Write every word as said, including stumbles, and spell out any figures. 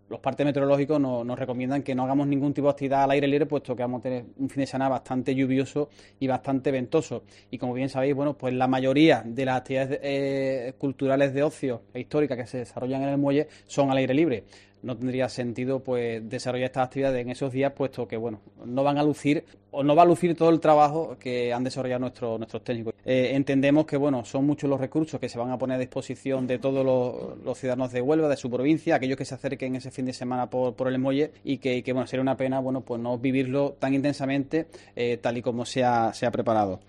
los partes meteorológicos nos, nos recomiendan que no hagamos ningún tipo de actividad al aire libre, puesto que vamos a tener un fin de semana bastante lluvioso y bastante ventoso. Y como bien sabéis, bueno, pues la mayoría de las actividades eh, culturales de ocio e históricas que se desarrollan en el muelle son al aire libre. No tendría sentido pues desarrollar estas actividades en esos días, puesto que bueno, no van a lucir o no va a lucir todo el trabajo que han desarrollado nuestros nuestros técnicos. Eh, entendemos que bueno, son muchos los recursos que se van a poner a disposición de todos los, los ciudadanos de Huelva, de su provincia, aquellos que se acerquen ese fin de semana por, por el muelle, y que, y que bueno, sería una pena bueno, pues no vivirlo tan intensamente eh, tal y como se ha, se ha preparado.